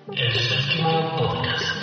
El séptimo podcast.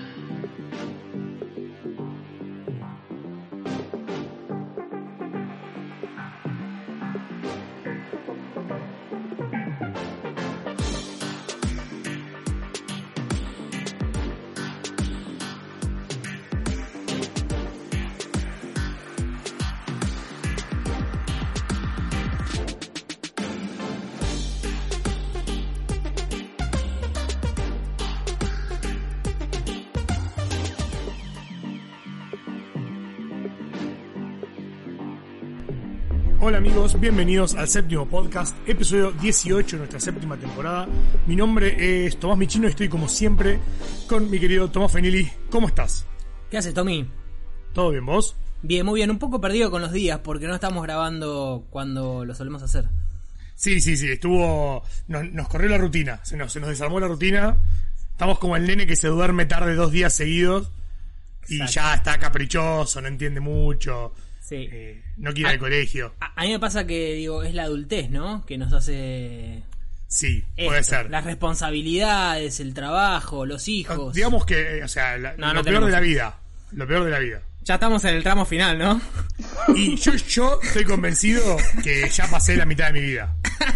Hola amigos, bienvenidos al séptimo podcast, episodio 18 de nuestra séptima temporada. Mi nombre es Tomás Michino y estoy como siempre con mi querido Tomás Fenili. ¿Cómo estás? ¿Qué haces, Tommy? ¿Todo bien, vos? Bien, muy bien, un poco perdido con los días porque no estamos grabando cuando lo solemos hacer. Sí, estuvo... Nos corrió la rutina, se nos desarmó la rutina. Estamos como el nene que se duerme tarde 2 días seguidos y Exacto. ya está caprichoso, no entiende mucho. Sí. No quiere ir al colegio. A mí me pasa que, digo, es la adultez, ¿no? Que nos hace... Sí, puede ser. Las responsabilidades, el trabajo, los hijos. Digamos que, o sea, lo peor tenemos de la vida. Lo peor de la vida. Ya estamos en el tramo final, ¿no? Y yo estoy convencido que ya pasé la mitad de mi vida.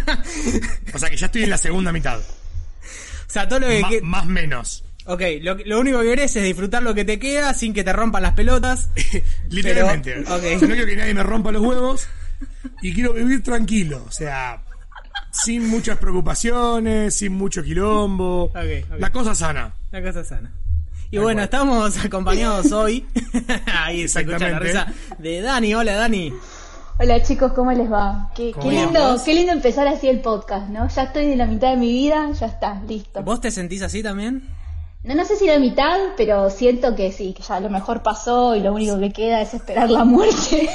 O sea que ya estoy en la segunda mitad. O sea, todo lo que... Más menos. Ok, lo único que querés es disfrutar lo que te queda sin que te rompan las pelotas. Literalmente. Pero, okay. Yo no quiero que nadie me rompa los huevos y quiero vivir tranquilo. O sea, sin muchas preocupaciones, sin mucho quilombo. Okay. La cosa sana. La cosa sana. Y Tal bueno, cual. estamos acompañados hoy. Ahí se escucha la Exactamente. risa de Dani. Hola, Dani. Hola chicos, ¿cómo les va? Qué ¿Cómo les lindo, va? qué lindo empezar así el podcast, ¿no? Ya estoy en la mitad de mi vida, ya está, listo. ¿Vos te sentís así también? No sé si la mitad, pero siento que sí, que ya lo mejor pasó y lo único que queda es esperar la muerte.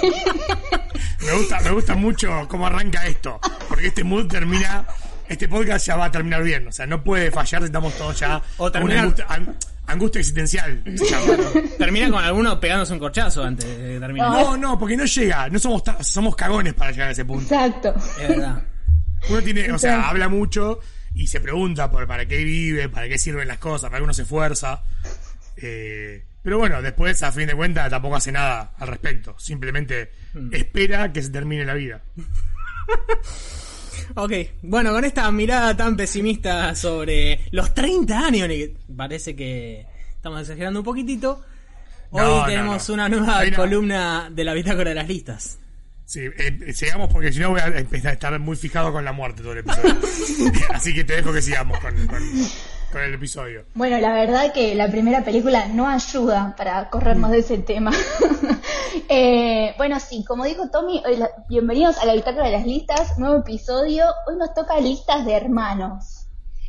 Me gusta mucho cómo arranca esto. Porque este mood termina... Este podcast ya va a terminar bien. O sea, no puede fallar si estamos todos ya... O con una terminar- angustia existencial. se llama. Termina con alguno pegándose un corchazo antes de terminar. No, porque no llega. No somos cagones para llegar a ese punto. Exacto. Es verdad. Uno tiene, o sea, habla mucho y se pregunta por para qué vive, para qué sirven las cosas, para qué uno se esfuerza. Pero bueno, después, a fin de cuentas, tampoco hace nada al respecto. Simplemente espera que se termine la vida. Ok, bueno, con esta mirada tan pesimista sobre los 30 años, que parece que estamos exagerando un poquitito, hoy No, tenemos no. una nueva Hay una- columna de la bitácora de las listas. Sí, sigamos porque si no voy a empezar a estar muy fijado con la muerte todo el episodio. Así que te dejo que sigamos con el episodio. Bueno, la verdad que la primera película no ayuda para corrernos de ese tema. Bueno, sí, como dijo Tommy, bienvenidos a la bitácora de las listas, nuevo episodio. Hoy nos toca listas de hermanos.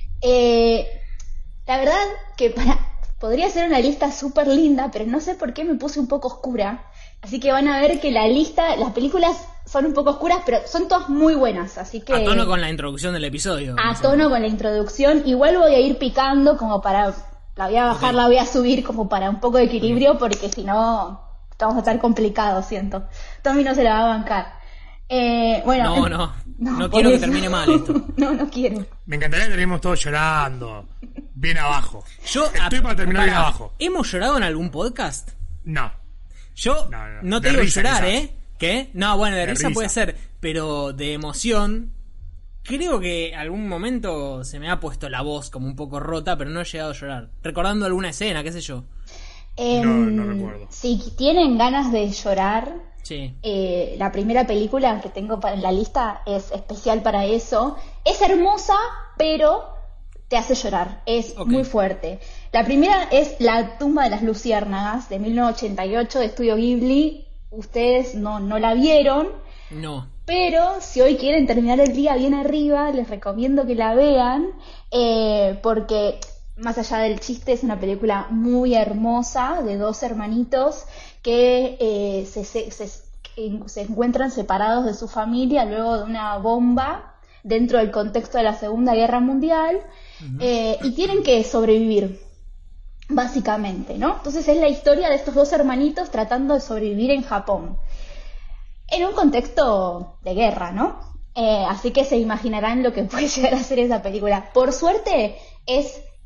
La verdad que podría ser una lista súper linda, pero no sé por qué me puse un poco oscura. Así que van a ver que las películas son un poco oscuras, pero son todas muy buenas. Así que A tono con la introducción del episodio. a tono con la introducción. Igual voy a ir picando como para... La voy a bajar, la voy a subir como para un poco de equilibrio, porque si no vamos a estar complicados, siento. Tommy no se la va a bancar. Bueno, No por quiero que eso. termine mal esto. No quiero. Me encantaría que terminemos todos llorando, bien abajo. Yo Estoy para terminar bien abajo. ¿Hemos llorado en algún podcast? No. Yo No. no te De digo risa, llorar, quizás. ¿Qué? No, bueno, de risa risa. puede ser, pero de emoción, creo que algún momento se me ha puesto la voz como un poco rota, pero no he llegado a llorar. Recordando alguna escena, qué sé yo. No recuerdo. Si tienen ganas de llorar, Sí. la primera película que tengo en la lista es especial para eso. Es hermosa, pero te hace llorar. Es Ok. muy fuerte. La primera es La tumba de las luciérnagas, de 1988, de Estudio Ghibli. Ustedes no la vieron, No. pero si hoy quieren terminar el día bien arriba, les recomiendo que la vean, porque más allá del chiste es una película muy hermosa de 2 hermanitos que se encuentran separados de su familia luego de una bomba dentro del contexto de la Segunda Guerra Mundial. Y tienen que sobrevivir, básicamente, ¿no? Entonces es la historia de estos 2 hermanitos tratando de sobrevivir en Japón, en un contexto de guerra, ¿no? Así que se imaginarán lo que puede llegar a ser esa película. Por suerte es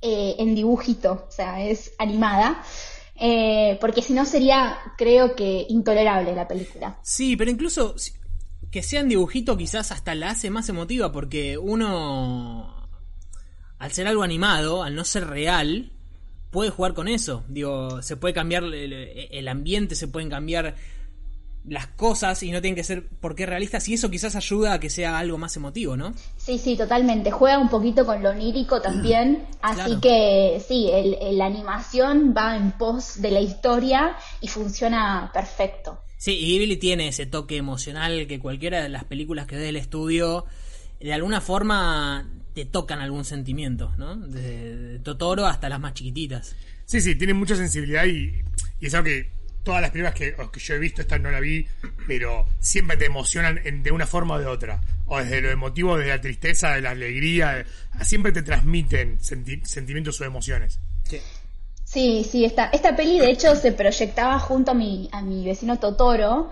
en dibujito, o sea, es animada. Porque si no sería, creo que, intolerable la película. Sí, pero incluso que sea en dibujito quizás hasta la hace más emotiva, porque uno, al ser algo animado, al no ser real, puede jugar con eso. Digo, se puede cambiar el ambiente, se pueden cambiar las cosas y no tienen que ser porque realistas, y eso quizás ayuda a que sea algo más emotivo, ¿no? Sí, sí, totalmente. Juega un poquito con lo onírico también, así Claro. que sí, la animación va en pos de la historia y funciona perfecto. Sí, y Ghibli tiene ese toque emocional que cualquiera de las películas que ve del estudio, de alguna forma te tocan algún sentimiento, ¿no? De Totoro hasta las más chiquititas. Sí, sí, tiene mucha sensibilidad y es algo que todas las películas que yo he visto, esta no la vi, pero siempre te emocionan de una forma o de otra. O desde lo emotivo, desde la tristeza, de la alegría, siempre te transmiten sentimientos o emociones. Sí. Sí, sí, esta peli de hecho se proyectaba junto a mi vecino Totoro,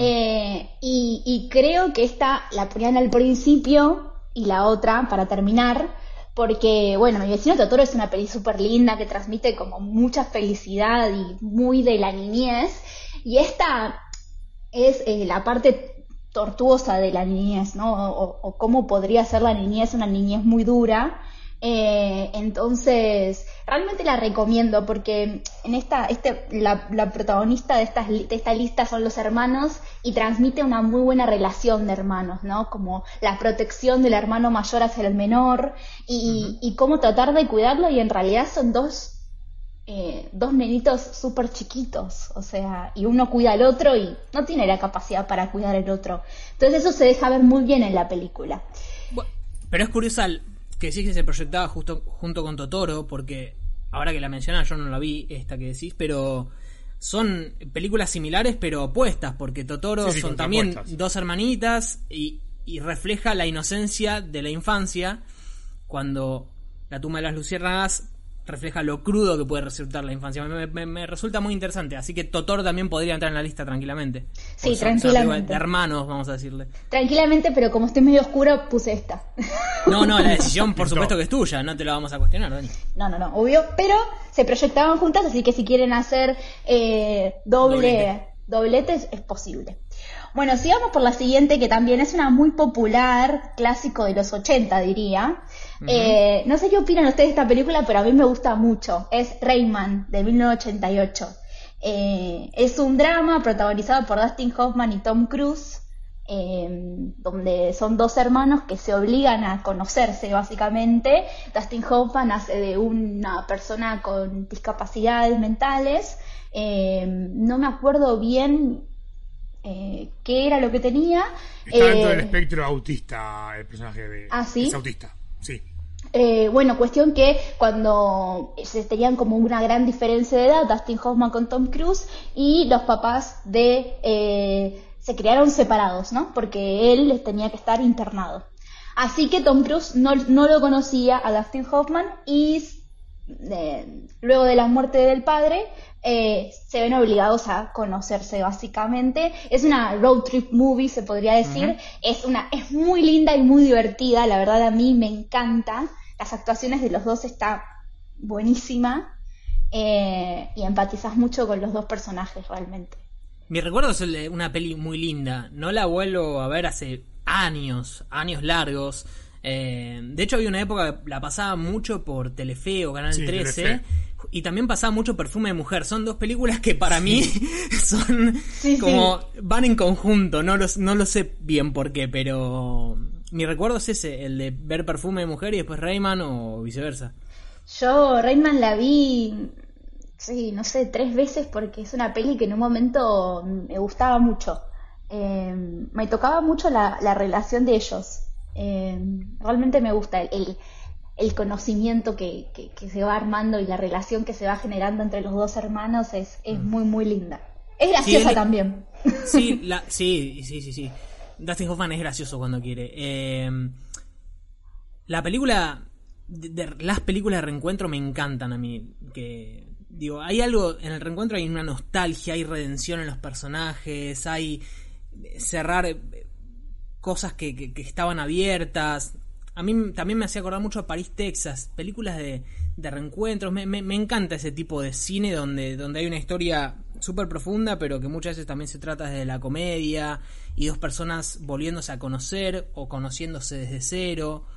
y creo que esta la ponían al principio y la otra para terminar, porque bueno, mi vecino Totoro es una peli súper linda que transmite como mucha felicidad y muy de la niñez, y esta es la parte tortuosa de la niñez, ¿no? O cómo podría ser la niñez, una niñez muy dura. Entonces realmente la recomiendo porque en la protagonista de esta lista son los hermanos y transmite una muy buena relación de hermanos, ¿no? Como la protección del hermano mayor hacia el menor y cómo tratar de cuidarlo, y en realidad son dos nenitos súper chiquitos, o sea, y uno cuida al otro y no tiene la capacidad para cuidar al otro. Entonces eso se deja ver muy bien en la película. Bueno, pero es curioso que sí que se proyectaba justo junto con Totoro, porque ahora que la mencionas yo no la vi esta que decís, pero son películas similares pero opuestas, porque Totoro Sí, son también contrapuestas. dos hermanitas y refleja la inocencia de la infancia, cuando La tumba de las luciérnagas refleja lo crudo que puede resultar la infancia. Me resulta muy interesante, así que Totoro también podría entrar en la lista tranquilamente. Sí, Por tranquilamente. de hermanos, vamos a decirle. Tranquilamente, pero como estoy medio oscura, puse esta. No, la decisión por supuesto que es tuya, no te la vamos a cuestionar, Dani. No, obvio, pero se proyectaban juntas, así que si quieren hacer dobletes es posible. Bueno, sigamos por la siguiente, que también es una muy popular, clásico de los 80, diría. No sé qué opinan ustedes de esta película, pero a mí me gusta mucho. Es Rayman, de 1988. Es un drama protagonizado por Dustin Hoffman y Tom Cruise, donde son dos hermanos que se obligan a conocerse, básicamente. Dustin Hoffman hace de una persona con discapacidades mentales. No me acuerdo bien qué era lo que tenía. Está dentro del espectro autista, el personaje de... ¿Ah, sí? Es autista, sí. Bueno, cuestión que cuando se tenían como una gran diferencia de edad, Dustin Hoffman con Tom Cruise, y los papás se crearon separados, ¿no? Porque él tenía que estar internado. Así que Tom Cruise no lo conocía a Dustin Hoffman, y luego de la muerte del padre se ven obligados a conocerse, básicamente. Es una road trip movie, se podría decir. Es muy linda y muy divertida, la verdad a mí me encanta. Las actuaciones de los dos está buenísima, y empatizas mucho con los dos personajes realmente. Mi recuerdo es el de una peli muy linda. No la vuelvo a ver hace años largos. De hecho había una época que la pasaba mucho por Telefe o Canal Sí, 13. Telefe. Y también pasaba mucho Perfume de Mujer. Son dos películas que para mí son Sí, como... van en conjunto. No lo sé bien por qué, pero... mi recuerdo es ese, el de ver Perfume de Mujer y después Rayman o viceversa. Yo Rayman la vi, sí, no sé, 3 veces, porque es una peli que en un momento me gustaba mucho. Me tocaba mucho la relación de ellos. Realmente me gusta el conocimiento que se va armando y la relación que se va generando entre los dos hermanos es muy, muy linda. Es graciosa también. Sí, sí. Dustin Hoffman es gracioso cuando quiere. La película... las películas de reencuentro me encantan a mí. Que digo, hay algo... en el reencuentro hay una nostalgia, hay redención en los personajes, hay cerrar cosas que estaban abiertas. A mí también me hacía acordar mucho a París, Texas. Películas de de reencuentros. Me encanta ese tipo de cine donde hay una historia súper profunda, pero que muchas veces también se trata desde la comedia y dos personas volviéndose a conocer o conociéndose desde cero.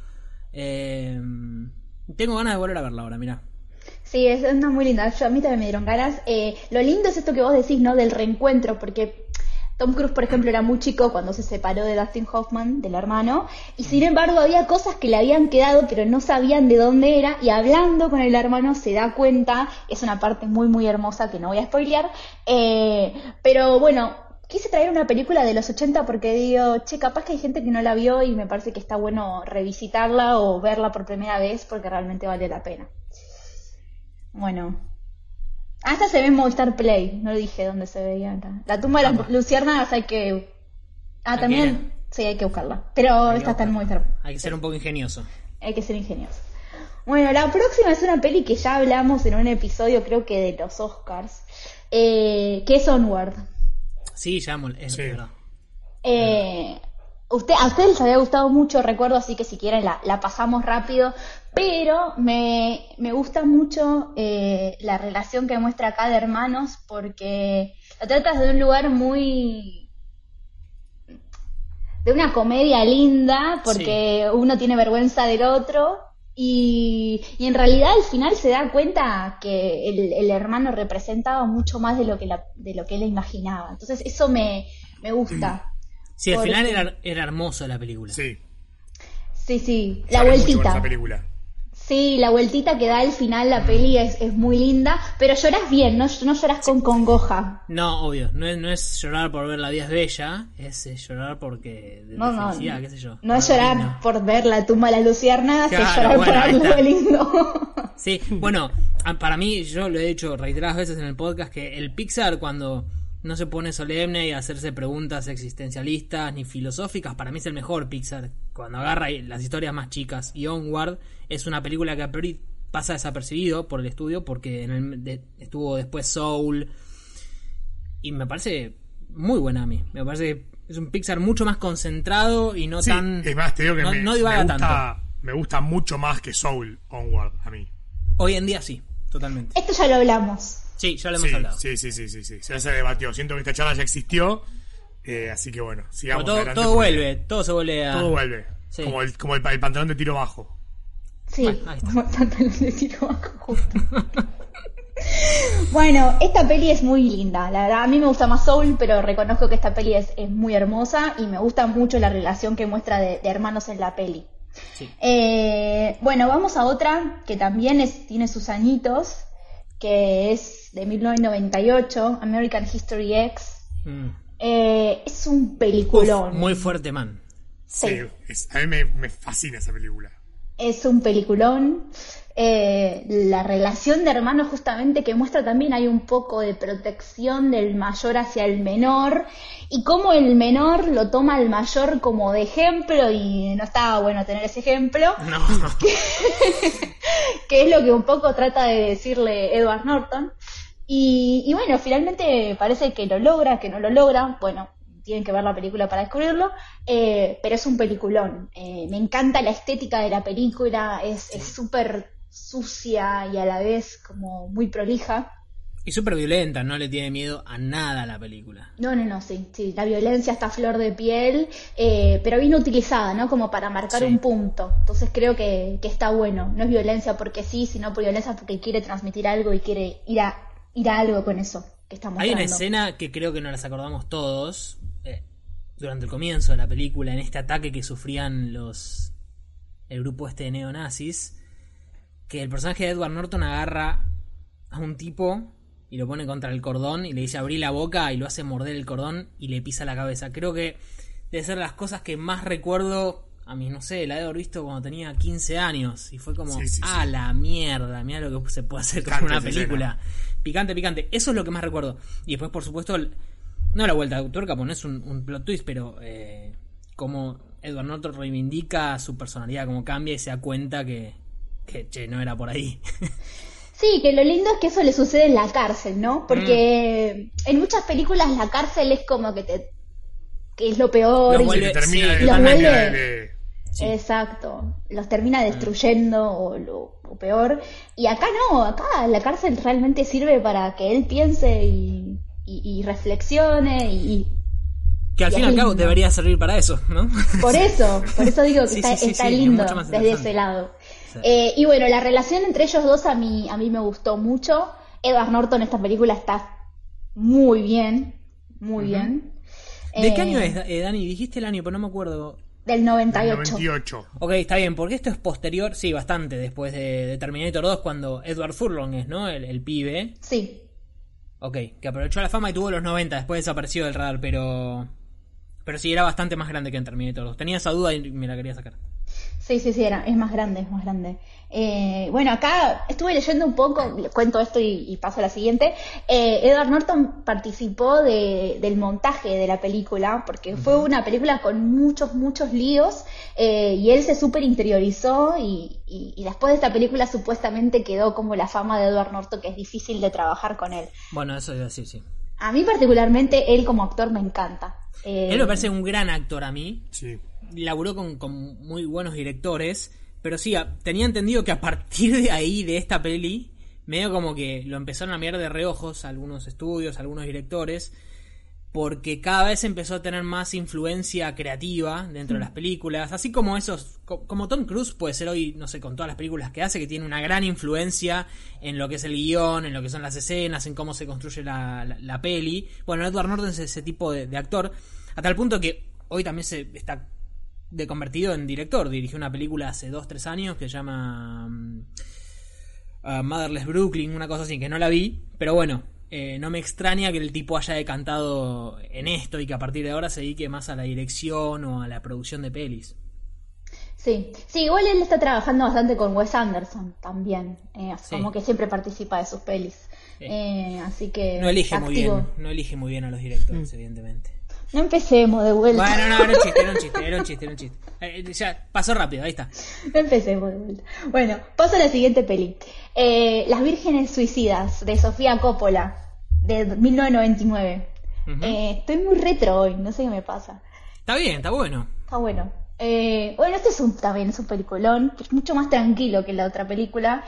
Tengo ganas de volver a verla ahora, mirá. Sí, es una muy linda. A mí también me dieron ganas. Lo lindo es esto que vos decís, ¿no? Del reencuentro, porque Tom Cruise, por ejemplo, era muy chico cuando se separó de Dustin Hoffman, del hermano, y sin embargo había cosas que le habían quedado, pero no sabían de dónde era, y hablando con el hermano se da cuenta. Es una parte muy, muy hermosa que no voy a spoilear, pero bueno, quise traer una película de los 80 porque digo, che, capaz que hay gente que no la vio y me parece que está bueno revisitarla o verla por primera vez porque realmente vale la pena. Bueno, hasta se ve en Movistar Play, no dije dónde se veía acá. La tumba de las luciérnagas hay que... también, sí, hay que buscarla, pero esta está en Movistar. Hay que ser un poco ingenioso. Hay que ser ingenioso. Bueno, la próxima es una peli que ya hablamos en un episodio, creo que de los Oscars, que es Onward. Sí, ya es verdad. A ustedes les había gustado mucho, recuerdo, así que si quieren la pasamos rápido, pero me gusta mucho la relación que muestra acá de hermanos, porque la tratas de un lugar muy... de una comedia linda, porque sí, uno tiene vergüenza del otro, y en realidad al final se da cuenta que el hermano representaba mucho más de lo que él imaginaba. Entonces eso me gusta. Sí, al final era hermoso la película. Sí. Sí, la vueltita. Esa película. Sí, la vueltita que da al final la peli es muy linda, pero lloras bien, no lloras con congoja. No, obvio, no es llorar por ver La vida es bella, es llorar porque de felicidad, qué sé yo. No es llorar por ver la tumba de las luciérnagas, es llorar por algo lindo. Sí, bueno, para mí, yo lo he dicho reiteradas veces en el podcast, que el Pixar cuando no se pone solemne y a hacerse preguntas existencialistas ni filosóficas, para mí es el mejor Pixar. Cuando agarra las historias más chicas, y Onward es una película que a priori pasa desapercibido por el estudio, porque estuvo después Soul, y me parece muy buena a mí. Me parece que es un Pixar mucho más concentrado y no tan... Es más, te digo que no divaga tanto. Me gusta mucho más que Soul, Onward, a mí. Hoy en día sí, totalmente. Esto ya lo hablamos. Sí, ya lo hemos hablado. Sí. Ya se debatió. Siento que esta charla ya existió. Así que bueno, sigamos adelante. Todo vuelve, todo se vuelve a... Todo vuelve. Sí. Como el pantalón de tiro bajo. Sí, como el pantalón de tiro bajo, justo. Bueno, esta peli es muy linda. La verdad, a mí me gusta más Soul, pero reconozco que esta peli es muy hermosa y me gusta mucho la relación que muestra de hermanos en la peli. Sí. Bueno, vamos a otra que también tiene sus añitos, que es de 1998, American History X. Es un peliculón. Muy fuerte, man. Sí. A mí me fascina esa película. Es un peliculón. La relación de hermanos justamente que muestra también hay un poco de protección del mayor hacia el menor y cómo el menor lo toma al mayor como de ejemplo y no estaba bueno tener ese ejemplo. No. Que es lo que un poco trata de decirle Edward Norton. Y bueno, finalmente parece que lo logra, que no lo logra. Bueno, tienen que ver la película para descubrirlo, pero es un peliculón. Me encanta la estética de la película, es súper sucia y a la vez como muy prolija. Y súper violenta, no le tiene miedo a nada a la película. No, sí, la violencia está a flor de piel, pero bien utilizada, ¿no? Como para marcar un punto. Entonces creo que está bueno. No es violencia porque sí, sino por violencia porque quiere transmitir algo y quiere ir a algo con eso que está mostrando. Hay una escena que creo que nos las acordamos todos, durante el comienzo de la película, en este ataque que sufrían el grupo de neonazis, que el personaje de Edward Norton agarra a un tipo y lo pone contra el cordón y le dice abrí la boca y lo hace morder el cordón y le pisa la cabeza. Creo que debe ser las cosas que más recuerdo a mí, no sé, la he de haber visto cuando tenía 15 años y fue como, la mierda, mira lo que se puede hacer con una película. Picante. Eso es lo que más recuerdo. Y después, por supuesto, no la vuelta de tuerca, pues no es un plot twist, pero como Edward Norton reivindica su personalidad, como cambia y se da cuenta que no era por ahí. Sí, que lo lindo es que eso le sucede en la cárcel, ¿no? Porque en muchas películas la cárcel es como que es lo peor. Los vuelve, Sí. Exacto, los termina destruyendo o peor. Y acá no, acá la cárcel realmente sirve para que él piense y reflexione Que al y fin y es al cabo lindo. debería servir para eso, ¿no? Por eso digo que Sí, está, sí, sí, está sí, es lindo mucho más desde interesante. ese lado. Sí. Y bueno, la relación entre ellos dos a mí me gustó mucho. Edward Norton en esta película está muy bien, muy bien. ¿De qué año es, Dani? Dijiste el año, pero no me acuerdo. Del Del 98. 98. Ok, está bien, porque esto es posterior, sí, bastante después de Terminator 2, cuando Edward Furlong es, ¿no? El pibe. Sí, Ok, que aprovechó la fama y tuvo los 90, después desapareció del radar, pero sí, era bastante más grande que en Terminator 2. Tenía esa duda y me la quería sacar. sí, es más grande, es más grande. Bueno, acá estuve leyendo un poco, les cuento esto y paso a la siguiente. Edward Norton participó del montaje de la película, porque fue una película con muchos líos, y él se súper interiorizó y después de esta película supuestamente quedó como la fama de Edward Norton, que es difícil de trabajar con él. Bueno, eso iba a decir, sí. A mí particularmente, él como actor me encanta. Él me parece un gran actor a mí. Sí. Laburó con muy buenos directores, pero sí, tenía entendido que a partir de ahí, de esta peli, medio como que lo empezaron a mirar de reojos algunos estudios, algunos directores, porque cada vez empezó a tener más influencia creativa dentro de las películas, así como como Tom Cruise puede ser hoy, no sé, con todas las películas que hace, que tiene una gran influencia en lo que es el guión, en lo que son las escenas, en cómo se construye la peli. Bueno, Edward Norton es ese tipo de actor, a tal punto que hoy también se está convertido en director. Dirigió una película hace 2-3 años que se llama Motherless Brooklyn, una cosa así, que no la vi, pero bueno, no me extraña que el tipo haya decantado en esto y que a partir de ahora se dedique más a la dirección o a la producción de pelis. Sí, igual él está trabajando bastante con Wes Anderson también, Sí. como que siempre participa de sus pelis. Sí. Así que No elige está muy activo. bien, no elige muy bien a los directores, evidentemente. No empecemos de vuelta. Bueno, no, era un chiste. Ya pasó rápido, ahí está. No empecemos de vuelta. Bueno, paso a la siguiente peli. Las Vírgenes Suicidas, de Sofía Coppola, de 1999. Ujú. Estoy muy retro hoy, no sé qué me pasa. Está bien, está bueno. Está bueno. Bueno, este también es un peliculón, que es mucho más tranquilo que la otra película.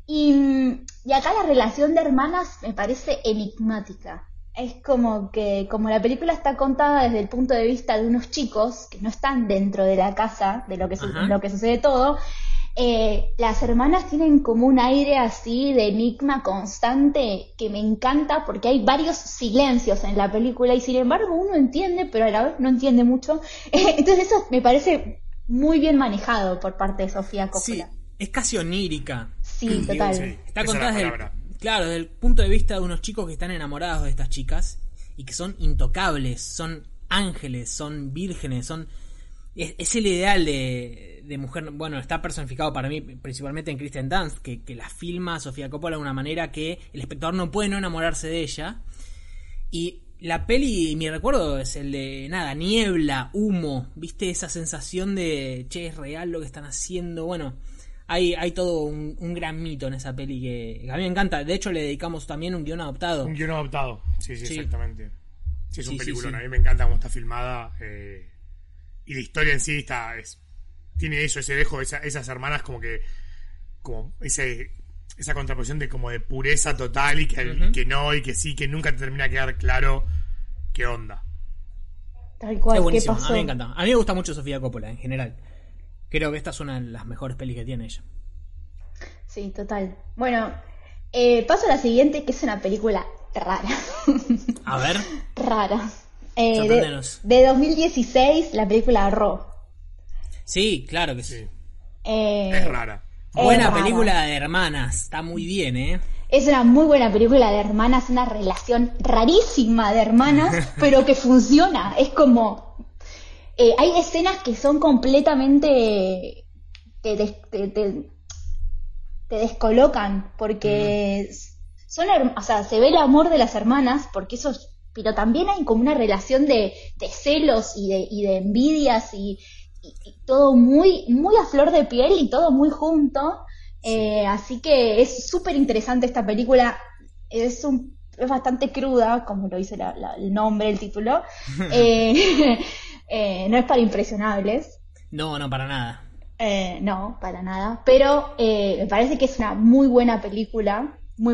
Y acá la relación de hermanas me parece enigmática. Es como como la película está contada desde el punto de vista de unos chicos que no están dentro de la casa, de lo que, Ajá. en lo que sucede todo, las hermanas tienen como un aire así de enigma constante que me encanta porque hay varios silencios en la película y sin embargo uno entiende, pero a la vez no entiende mucho. Entonces eso me parece muy bien manejado por parte de Sofía Sí, Coppola. es casi onírica. Sí, total. Sí, Está esa contada es la desde palabra. desde el punto de vista de unos chicos que están enamorados de estas chicas y que son intocables, son ángeles, son vírgenes, es el ideal de mujer. Bueno, está personificado para mí principalmente en Kristen Dunst, que la filma Sofía Coppola de una manera que el espectador no puede no enamorarse de ella. Y la peli, mi recuerdo es el de niebla, humo, viste esa sensación de che, es real lo que están haciendo. Bueno, hay todo un gran mito en esa peli que a mí me encanta. De hecho, le dedicamos también un guión adaptado. Un guion adaptado. Sí, Sí. exactamente. Sí, es un Sí, sí, peliculón. sí. A mí me encanta cómo está filmada. Y la historia en sí tiene eso, ese dejo, esas hermanas como esa contraposición de como de pureza total y que no, y que sí, que nunca te termina de quedar claro qué onda. Tal cual, Es ¿qué buenísimo, pasó? a mí me encanta. A mí me gusta mucho Sofía Coppola en general. Creo que esta es una de las mejores pelis que tiene ella. Sí, total. Bueno, paso a la siguiente, que es una película rara. A ver, Rara. Sorpréndenos. De 2016, la película Raw. sí, claro que sí. Sí. Eh, Es rara. Buena rara. película de hermanas, está muy bien, ¿eh? Es una muy buena película de hermanas, una relación rarísima de hermanas, pero que funciona. Es como... hay escenas que son completamente... te descolocan, porque o sea, se ve el amor de las hermanas, porque eso... Pero también hay como una relación de celos y de envidias y todo muy, muy a flor de piel y todo muy junto. Así que es súper interesante esta película. Es bastante cruda, como lo dice el nombre, el título. No es para impresionables. No, para nada. No, para nada. Pero me parece que es una muy buena película,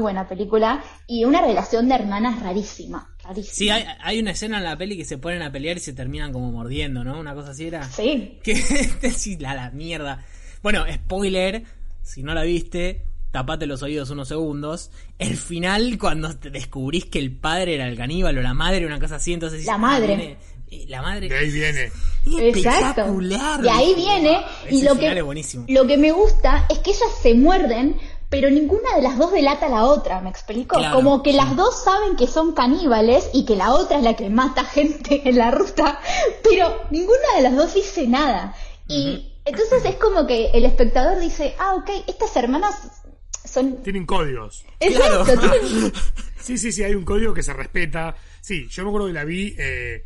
y una relación de hermanas rarísima. Sí, hay una escena en la peli que se ponen a pelear y se terminan como mordiendo, ¿no? Una cosa así era. Sí. Que sí, la mierda. Bueno, spoiler, si no la viste, tapate los oídos unos segundos. El final, cuando te descubrís que el padre era el caníbal o la madre, una cosa así, entonces... La madre. La madre. De ahí viene. Exacto. De ahí viene. Y Ese final es buenísimo. Lo que me gusta es que ellas se muerden, pero ninguna de las dos delata a la otra, ¿me explico? Claro, como que las dos saben que son caníbales y que la otra es la que mata gente en la ruta, pero ninguna de las dos dice nada. Y entonces es como que el espectador dice, ok, estas hermanas son... Tienen códigos. Exacto, Claro. Sí, hay un código que se respeta. Sí, yo me acuerdo que la vi...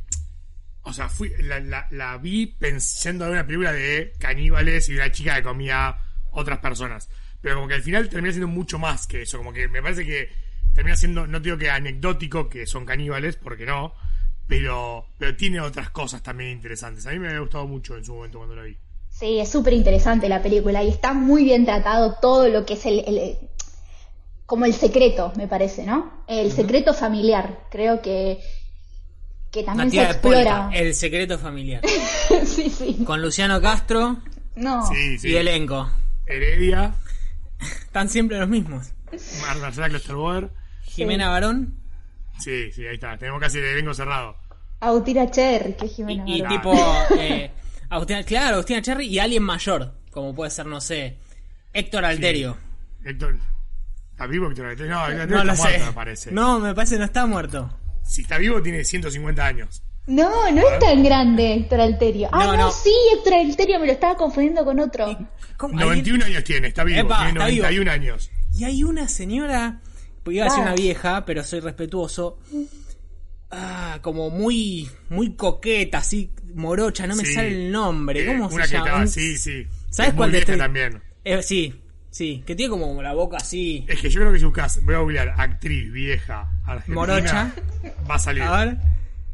o sea, la vi pensando en una película de caníbales y de una chica que comía otras personas. Pero como que al final termina siendo mucho más que eso. Como que me parece que termina siendo, no digo que anecdótico, que son caníbales, porque no, pero tiene otras cosas también interesantes. A mí me había gustado mucho en su momento cuando la vi. Sí, es súper interesante la película y está muy bien tratado todo lo que es como el secreto, me parece, ¿no? El secreto familiar. Creo que también se explora. El secreto familiar. Sí. Con Luciano Castro No. Sí. y elenco. Heredia, Están siempre los mismos. Marcela Klosterboer. Jimena Barón Sí, ahí está. Tenemos casi el elenco cerrado. Agustina Cherry, que es Jimena y Barón. tipo Agustina Cherry y alguien mayor, como puede ser, no sé, Héctor Alterio. Héctor... ¿Está vivo Héctor Alterio? No, Héctor No está lo muerto, sé. me parece. No, me parece que no está muerto. Si está vivo tiene 150 años. No es tan grande Héctor Alterio. No. Sí, Héctor Alterio, me lo estaba confundiendo con otro. ¿Cómo? 91 años tiene, está vivo. Epa, tiene está vivo. 91 años. Y hay una señora, porque iba a decir una vieja, pero soy respetuoso, como muy coqueta, así, morocha, no me Sí. sale el nombre. ¿Cómo una se que llama? estaba, sí. ¿Sabes Es cuál muy te vieja estoy? también. Sí, que tiene como la boca así. Es que yo creo que si buscas, voy a googlear actriz vieja argentina, Morocha. va a salir. A ver.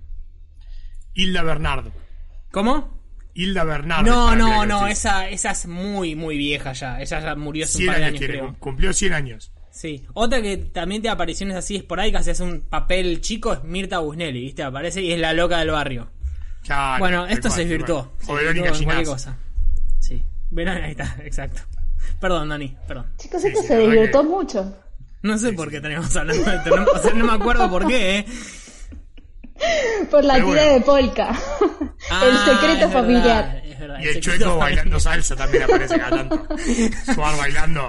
Hilda Bernardo. ¿Cómo? Hilda Bernardo. No, esa es muy vieja ya. Ella ya murió hace un 100 par de años años, tiene, creo. cumplió 100 años. Sí. Otra que también tiene apariciones así esporádicas y hace un papel chico es Mirta Busnelli, ¿viste? Aparece y es la loca del barrio. Claro, Bueno, tal esto cual, se tal desvirtuó. cual. Se O Verónica desvirtuó en cualquier Ginás. cosa. Sí. Verón, ahí está, exacto. Perdón, Dani, perdón. Chicos, Sí, esto sí, se la verdad divirtió que- mucho. No sé por qué tenemos hablando de esto. O sea, no me acuerdo por qué, Por la Pero tira bueno. de polka. El secreto es familiar. verdad, es verdad, Y el secreto chueco bailando familiar. salsa también aparece cada tanto. Suar bailando.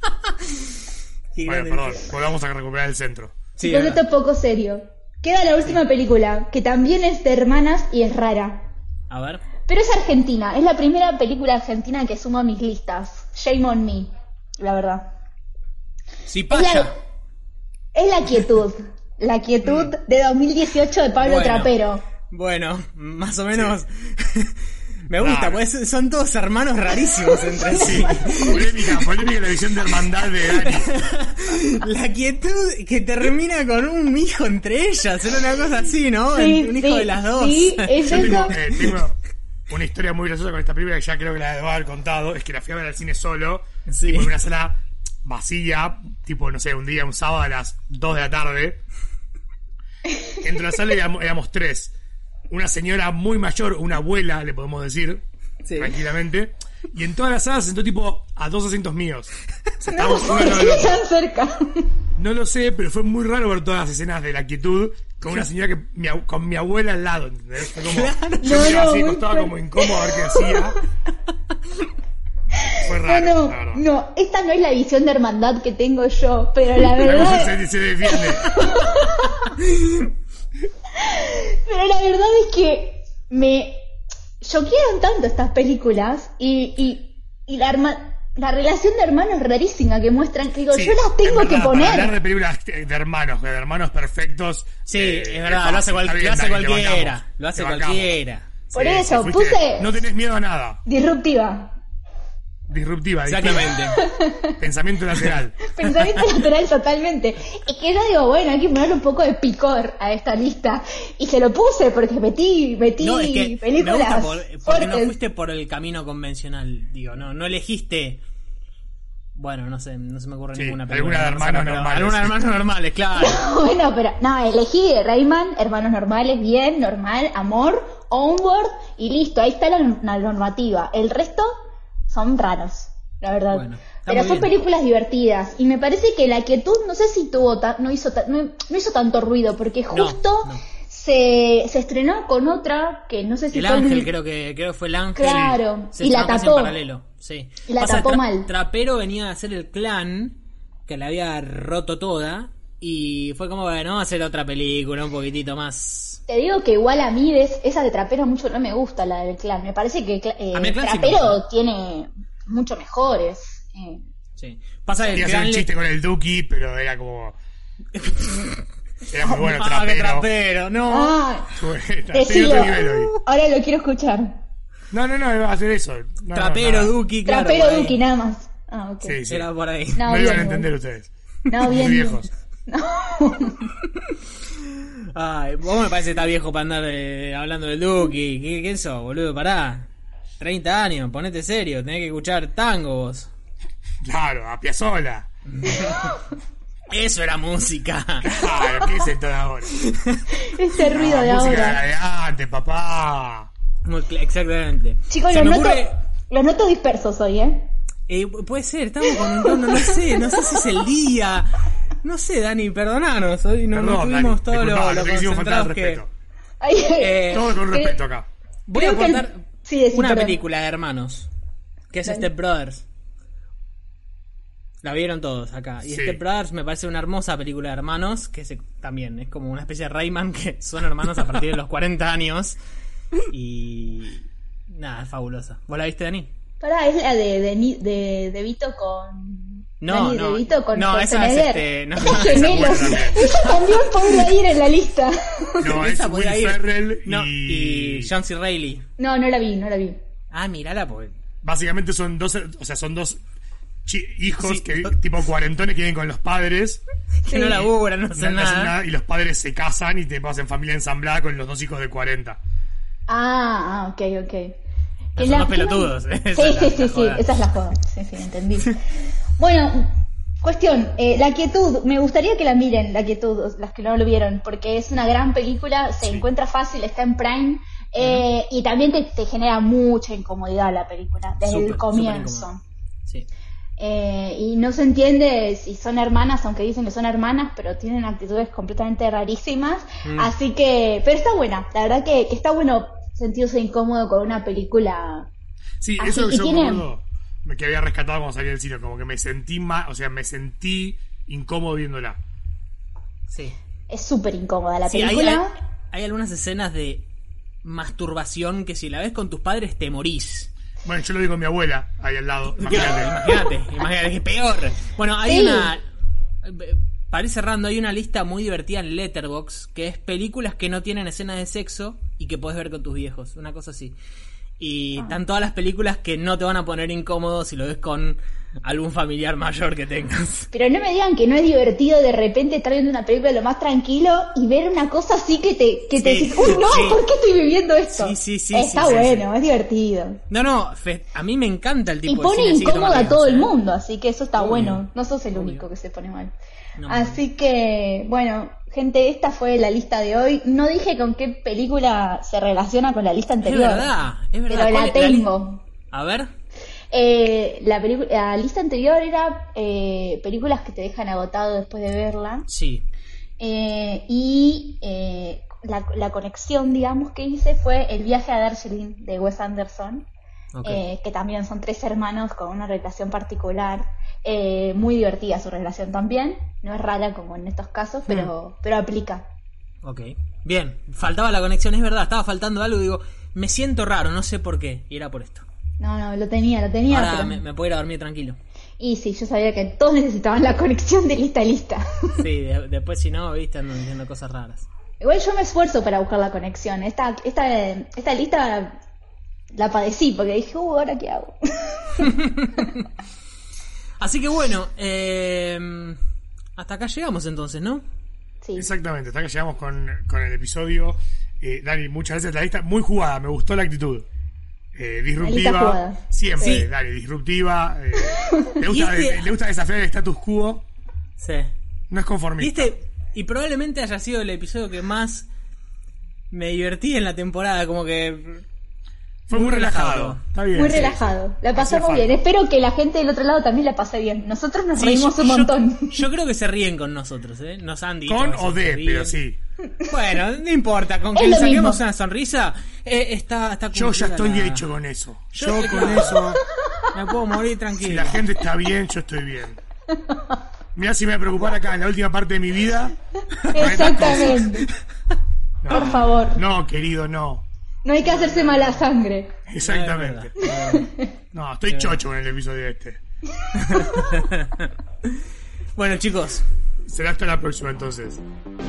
Qué Bueno, grande. perdón, volvamos a recuperar el centro. Sí, Chicos, es esto es verdad. poco serio. Queda la última película, que también es de hermanas y es rara. A ver. Pero es argentina. Es la primera película argentina que sumo a mis listas. Shame on me, la verdad. Sí, Es paya. la quietud. La quietud de 2018 de Pablo Bueno. Trapero. Bueno, más o menos. Me gusta, Claro. pues son todos hermanos rarísimos entre sí. Polémica la visión de hermandad de Dani. La quietud que termina con un hijo entre ellas, era una cosa así, ¿no? Sí, un hijo sí, de las dos. sí, es Yo eso. tengo una historia muy graciosa con esta película que ya creo que la debo haber contado. Es que la fui a ver al cine solo. Sí. Tipo en una sala vacía. Tipo, no sé, un sábado a las 2 de la tarde. Entro a la sala y éramos 3. Una señora muy mayor, una abuela, le podemos decir, Sí. tranquilamente. Y en toda la sala se sentó tipo a 2 asientos míos. O sea, estábamos uno al ¿Por lado qué del otro. tan cerca? No lo sé, pero fue muy raro ver todas las escenas de la quietud con una señora con mi abuela al lado, ¿entendés? Fue como, Claro. yo No, miraba así, muy costaba fuerte. como incómodo a ver qué hacía. Fue raro, la verdad. No, esta no es la visión de hermandad que tengo yo, pero la Pero verdad, se defiende. pero la verdad es que me choquearon tanto estas películas y la relación de hermanos rarísima que muestran, que digo, Sí, yo las tengo en verdad, que para hablar poner. de películas de hermanos perfectos. Sí, es verdad, fácil, lo hace, está bien, lo hace Dani, te cualquiera. bancamos, Lo hace te bancamos. cualquiera. Por Sí, eso, fuiste- puse No tenés miedo a nada. disruptiva. disruptiva. Exactamente. Pensamiento lateral. Pensamiento lateral totalmente. Es que yo digo, bueno, hay que ponerle un poco de picor a esta lista. Y se lo puse porque metí No, es que me películas gusta porque no fuertes. fuiste por el camino convencional. Digo, no elegiste. Bueno, no sé, no se me ocurre Sí, ninguna película. alguna de hermanos normales. Alguna de hermanos normales, claro. Bueno, pero no, elegí Rayman, Hermanos Normales, bien, normal, amor, Onward y listo, ahí está la normativa. El resto son raros, la verdad. Bueno, está pero muy son bien. películas divertidas y me parece que La Quietud, no sé si no hizo tanto ruido porque justo no. Se estrenó con otra que no sé si El fue Ángel, creo que fue el Ángel. Claro, Se y la estrenó casi tapó. en paralelo. Sí. Y la tapó mal. Trapero venía a hacer el clan que la había roto toda. Y fue como, bueno, vamos a hacer otra película un poquitito más. Te digo que igual a mí esa de Trapero mucho no me gusta, la del clan. Me parece que A mí el clan sí me Trapero gusta. tiene mucho mejores. Sí. Pasa que el Quería hacer clan un chiste con el Duki, pero era como... Era muy bueno, Ah, qué Trapero. trapero, no. Ah, Estoy decilo. otro nivel hoy. Ahora lo quiero escuchar. No, iba a hacer eso. No, Trapero, nada. Duki, claro. Trapero por ahí. Duki, nada más. Ah, ok. Sí, sí. Era por ahí. No, No bien, iban a bien. entender ustedes. No, Muy bien. viejos. Ay, vos me parece que está viejo para andar hablando del Duki. ¿Qué sos, boludo? Pará. 30 años, ponete serio. Tenés que escuchar tango vos. Claro, a Piazzolla. Eso era música. Claro, ¿qué es esto de ahora? Ese ruido de música ahora. de antes, papá. Exactamente. Chicos, Se los me noto, ocurre- los noto dispersos hoy, ¿eh? Puede ser, estamos con un tono, no sé si es el día. No sé, Dani, perdonanos. Hoy no Perdón, tuvimos Dani, todo disculpá, lo no te quisimos faltar al concentrados que... respeto. Ay, Todo con respeto acá. Voy a Creo que contar sí, decí, una perdón. película de hermanos, que es Dale. Step Brothers. La vieron todos acá. Y Sí. Step Brothers me parece una hermosa película de hermanos, que también es como una especie de Rayman, que son hermanos a partir de los 40 años. Y... nada, es fabulosa. ¿Vos la viste, Dani? Pará, es la de Vito con... No, Dani no. DeVito con No, esa es, Schwarzenegger. no, Esa no, es gemelos. esa es buena también. Esa también podría ir en la lista. No, es Esa Will podía ir. Ferrell No, y John C. Reilly. No la vi. Ah, mírala, porque... Básicamente son dos hijos Sí. que tipo cuarentones que viven con los padres. Que no laburan, no No hacen hacen nada. nada, y los padres se casan y te pasan familia ensamblada con los dos hijos de 40. Ok. Que Son unos pelotudos. Esa es la Sí, joda. esa es la joda. Sí, entendí. Bueno, cuestión, La Quietud, me gustaría que la miren, La Quietud, las que no lo vieron, porque es una gran película, se encuentra fácil, está en Prime, y también te genera mucha incomodidad la película, desde Súper, el comienzo. súper incómodo. Sí. Y no se entiende si son hermanas, aunque dicen que son hermanas, pero tienen actitudes completamente rarísimas. Así que, pero está buena, la verdad que está bueno sentirse incómodo con una película. Sí, Así, eso y yo tiene- me acuerdo que había rescatado cuando salí del cine, como que me sentí me sentí incómodo viéndola. Sí. Es súper incómoda la Sí, película. hay algunas escenas de masturbación que si la ves con tus padres te morís. Bueno, yo lo digo con mi abuela ahí al lado. Imagínate, que es peor. Bueno, hay Sí. una... Parece raro, hay una lista muy divertida en Letterboxd que es películas que no tienen escenas de sexo y que podés ver con tus viejos, una cosa así. Y están todas las películas que no te van a poner incómodo si lo ves con algún familiar mayor que tengas. Pero no me digan que no es divertido de repente estar viendo una película de lo más tranquilo y ver una cosa así que te Sí, decís, ¡uy, no! sí. ¿Por qué estoy viviendo esto? Sí, Está sí, bueno, es divertido. No, a mí me encanta el tipo Y de pone cine así que incómodo toma a todo el riesgos, ¿eh? mundo, así que eso está Obvio. bueno. No sos el Obvio. único que se pone mal. No, Así que, bueno, gente, esta fue la lista de hoy. No dije con qué película se relaciona con la lista Es anterior. verdad. Pero ¿Cuál la es tengo. A ver. La lista anterior era películas que te dejan agotado después de verla. Sí. La conexión, digamos, que hice fue El viaje a Darjeeling de Wes Anderson. Ok. Que también son 3 hermanos con una relación particular, muy divertida su relación también, no es rara como en estos casos, pero aplica. Ok. Bien. Faltaba la conexión, es verdad. Estaba faltando algo. Digo, me siento raro, no sé por qué. Y era por esto. No, lo tenía, Ahora pero... me puedo ir a dormir tranquilo. Y sí, yo sabía que todos necesitaban la conexión de lista a lista. Sí, después si no, viste, ando diciendo cosas raras. Igual yo me esfuerzo para buscar la conexión. Esta lista la padecí porque dije, ¿ahora qué hago? Así que bueno, hasta acá llegamos entonces, ¿no? Sí. Exactamente, hasta que llegamos con el episodio. Dani, muchas veces la lista muy jugada, me gustó la actitud. La lista Disruptiva, jugada. siempre, Sí. Dani, disruptiva. Le ¿Viste? gusta desafiar el status quo, Sí. no es conformista. ¿Viste? Y probablemente haya sido el episodio que más me divertí en la temporada, como que... Fue muy relajado. Está bien. Muy sí. relajado. La pasamos Hacía bien. falta. Espero que la gente del otro lado también la pase bien. Nosotros nos Sí, reímos un montón. Yo creo que se ríen con nosotros, ¿eh? Nos han dicho. Con que o se de, ríen. pero sí. Bueno, no importa, con Es que le lo saquemos mismo. una sonrisa, está Yo ya cumplida estoy la- hecho con eso. Yo Yo sé con que- eso, Me puedo morir si tranquilo. la gente está bien, yo estoy bien. Mirá si me voy a preocupar acá en la última parte de mi vida. Exactamente. No, Por favor. No, querido, no. No hay que hacerse mala sangre. Exactamente. No, es verdad. No, estoy chocho con el episodio este. Bueno, chicos, Será hasta la próxima entonces.